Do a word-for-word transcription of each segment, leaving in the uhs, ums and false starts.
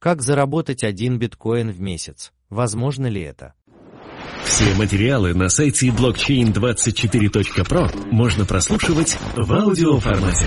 Как заработать один биткоин в месяц? Возможно ли это? Все материалы на сайте блокчейн двадцать четыре точка про можно прослушивать в аудиоформате.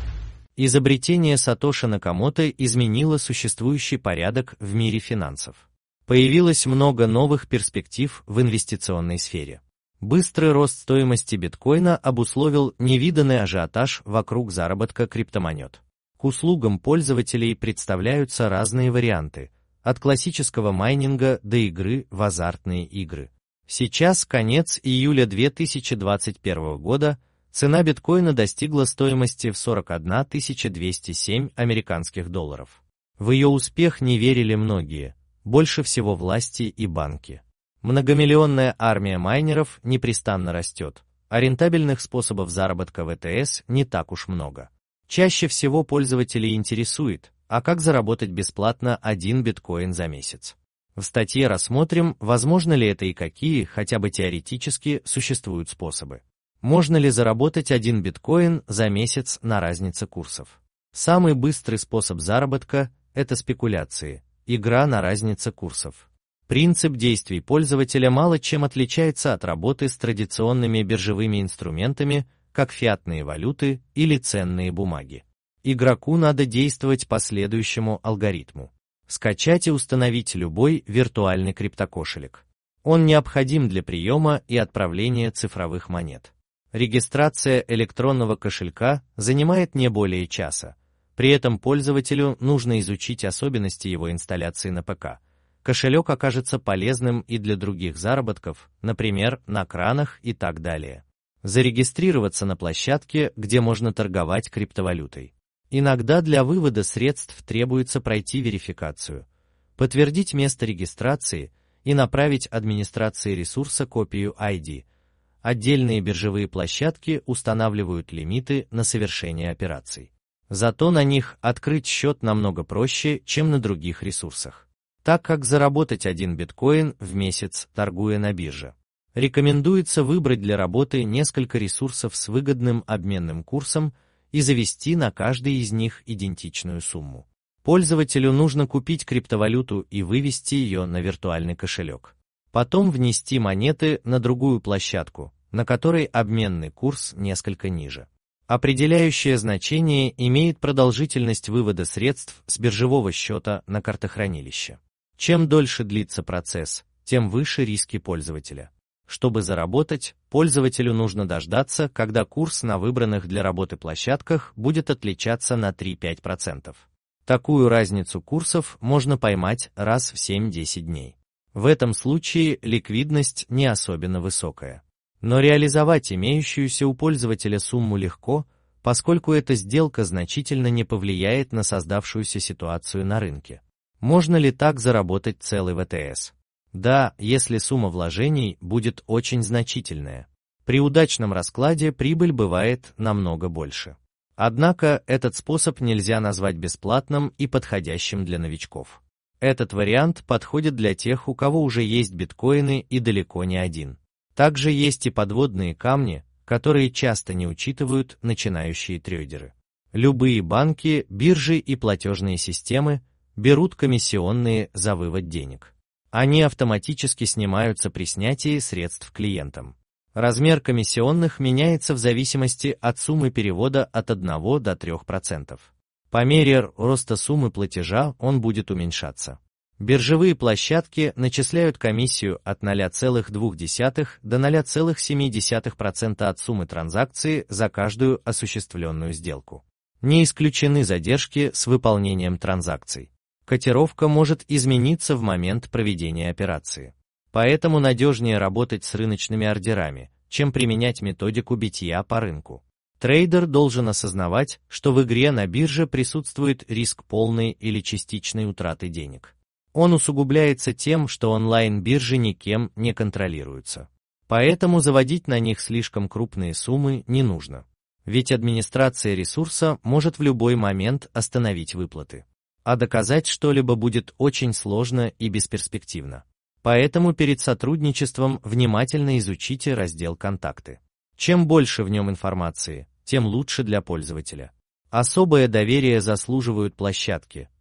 Изобретение Сатоши Накамото изменило существующий порядок в мире финансов. Появилось много новых перспектив в инвестиционной сфере. Быстрый рост стоимости биткоина обусловил невиданный ажиотаж вокруг заработка криптомонет. К услугам пользователей представляются разные варианты, от классического майнинга до игры в азартные игры. Сейчас конец июля две тысячи двадцать первого года, цена биткоина достигла стоимости в сорок одна тысяча двести семь американских долларов. В ее успех не верили многие, больше всего власти и банки. Многомиллионная армия майнеров непрестанно растет, а рентабельных способов заработка в и ти эс не так уж много. Чаще всего пользователей интересует, а как заработать бесплатно один биткоин за месяц. В статье рассмотрим, возможно ли это и какие, хотя бы теоретически, существуют способы. Можно ли заработать один биткоин за месяц на разнице курсов? Самый быстрый способ заработка – это спекуляции, игра на разнице курсов. Принцип действий пользователя мало чем отличается от работы с традиционными биржевыми инструментами, как фиатные валюты или ценные бумаги. Игроку надо действовать по следующему алгоритму. Скачать и установить любой виртуальный криптокошелек. Он необходим для приема и отправления цифровых монет. Регистрация электронного кошелька занимает не более часа. При этом пользователю нужно изучить особенности его инсталляции на ПК. Кошелек окажется полезным и для других заработков, например, на кранах и так далее. Зарегистрироваться на площадке, где можно торговать криптовалютой. Иногда для вывода средств требуется пройти верификацию, подтвердить место регистрации и направить администрации ресурса копию ай ди. Отдельные биржевые площадки устанавливают лимиты на совершение операций. Зато на них открыть счет намного проще, чем на других ресурсах. Так как заработать один биткоин в месяц, торгуя на бирже. Рекомендуется выбрать для работы несколько ресурсов с выгодным обменным курсом и завести на каждый из них идентичную сумму. Пользователю нужно купить криптовалюту и вывести ее на виртуальный кошелек. Потом внести монеты на другую площадку, на которой обменный курс несколько ниже. Определяющее значение имеет продолжительность вывода средств с биржевого счета на картохранилище. Чем дольше длится процесс, тем выше риски пользователя. Чтобы заработать, пользователю нужно дождаться, когда курс на выбранных для работы площадках будет отличаться на три-пять процентов. Такую разницу курсов можно поймать раз в семь-десять дней. В этом случае ликвидность не особенно высокая. Но реализовать имеющуюся у пользователя сумму легко, поскольку эта сделка значительно не повлияет на создавшуюся ситуацию на рынке. Можно ли так заработать целый ви ти эс? Да, если сумма вложений будет очень значительная. При удачном раскладе прибыль бывает намного больше. Однако этот способ нельзя назвать бесплатным и подходящим для новичков. Этот вариант подходит для тех, у кого уже есть биткоины и далеко не один. Также есть и подводные камни, которые часто не учитывают начинающие трейдеры. Любые банки, биржи и платежные системы берут комиссионные за вывод денег. Они автоматически снимаются при снятии средств клиентам. Размер комиссионных меняется в зависимости от суммы перевода от одного до трёх процентов. По мере роста суммы платежа он будет уменьшаться. Биржевые площадки начисляют комиссию от ноль целых две десятых до ноль целых семь десятых процента от суммы транзакции за каждую осуществленную сделку. Не исключены задержки с выполнением транзакций. Котировка может измениться в момент проведения операции. Поэтому надежнее работать с рыночными ордерами, чем применять методику битья по рынку. Трейдер должен осознавать, что в игре на бирже присутствует риск полной или частичной утраты денег. Он усугубляется тем, что онлайн-биржи никем не контролируются. Поэтому заводить на них слишком крупные суммы не нужно. Ведь администрация ресурса может в любой момент остановить выплаты. А доказать что-либо будет очень сложно и бесперспективно. Поэтому перед сотрудничеством внимательно изучите раздел «Контакты». Чем больше в нем информации, тем лучше для пользователя. Особое доверие заслуживают площадки,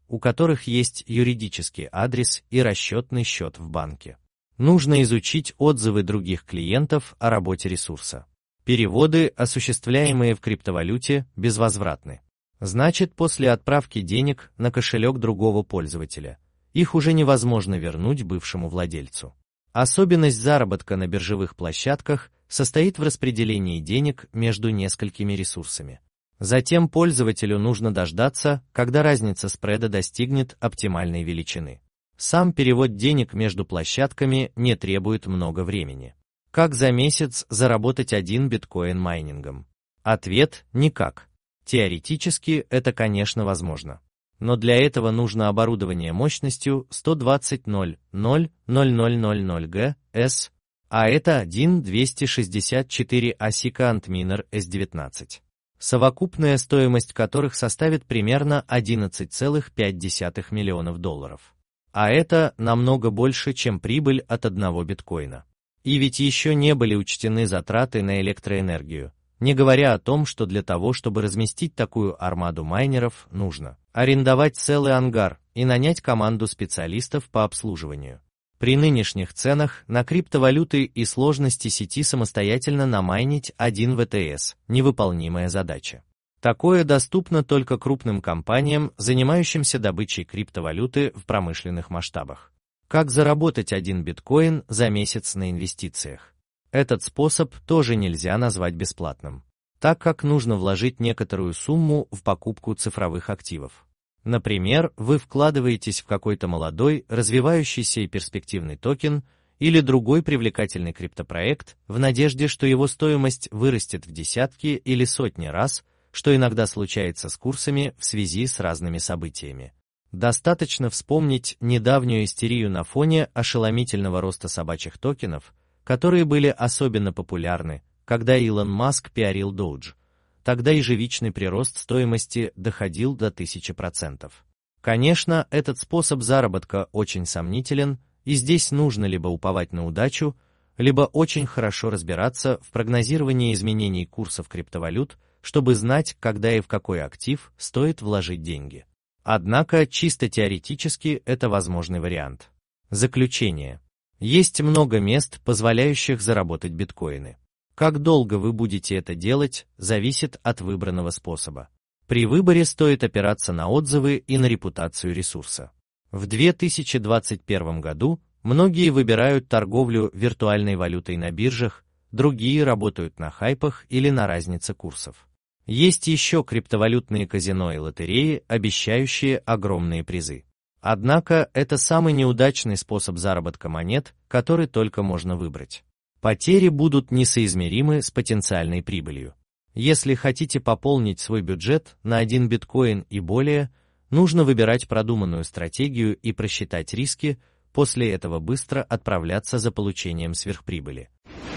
у которых есть юридический адрес и расчетный счет в банке. Нужно изучить отзывы других клиентов о работе ресурса. Переводы, осуществляемые в криптовалюте, безвозвратны. Значит, после отправки денег на кошелек другого пользователя, их уже невозможно вернуть бывшему владельцу. Особенность заработка на биржевых площадках состоит в распределении денег между несколькими ресурсами. Затем пользователю нужно дождаться, когда разница спреда достигнет оптимальной величины. Сам перевод денег между площадками не требует много времени. Как за месяц заработать один биткоин майнингом? Ответ – никак. Теоретически это, конечно, возможно. Но для этого нужно оборудование мощностью сто двадцать ноль ноль ноль ноль ноль ноль Гц, а это один двести шестьдесят четыре ASIC Antminer эс девятнадцать, совокупная стоимость которых составит примерно одиннадцать целых пять десятых миллионов долларов. А это намного больше, чем прибыль от одного биткоина. И ведь еще не были учтены затраты на электроэнергию, не говоря о том, что для того, чтобы разместить такую армаду майнеров, нужно арендовать целый ангар и нанять команду специалистов по обслуживанию. При нынешних ценах на криптовалюты и сложности сети самостоятельно намайнить один вэ тэ эс – невыполнимая задача. Такое доступно только крупным компаниям, занимающимся добычей криптовалюты в промышленных масштабах. Как заработать один биткоин за месяц на инвестициях? Этот способ тоже нельзя назвать бесплатным, так как нужно вложить некоторую сумму в покупку цифровых активов. Например, вы вкладываетесь в какой-то молодой, развивающийся и перспективный токен или другой привлекательный криптопроект в надежде, что его стоимость вырастет в десятки или сотни раз, что иногда случается с курсами в связи с разными событиями. Достаточно вспомнить недавнюю истерию на фоне ошеломительного роста собачьих токенов, которые были особенно популярны, когда Илон Маск пиарил Doge. Тогда ежевичный прирост стоимости доходил до тысячи процентов. Конечно, этот способ заработка очень сомнителен, и здесь нужно либо уповать на удачу, либо очень хорошо разбираться в прогнозировании изменений курсов криптовалют, чтобы знать, когда и в какой актив стоит вложить деньги. Однако, чисто теоретически, это возможный вариант. Заключение. Есть много мест, позволяющих заработать биткоины. Как долго вы будете это делать, зависит от выбранного способа. При выборе стоит опираться на отзывы и на репутацию ресурса. В две тысячи двадцать первом году многие выбирают торговлю виртуальной валютой на биржах, другие работают на хайпах или на разнице курсов. Есть еще криптовалютные казино и лотереи, обещающие огромные призы. Однако это самый неудачный способ заработка монет, который только можно выбрать. Потери будут несоизмеримы с потенциальной прибылью. Если хотите пополнить свой бюджет на один биткоин и более, нужно выбирать продуманную стратегию и просчитать риски, после этого быстро отправляться за получением сверхприбыли.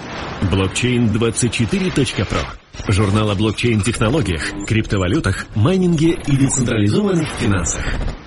блокчейн двадцать четыре точка про. Журнал о блокчейн-технологиях, криптовалютах, майнинге и децентрализованных финансах.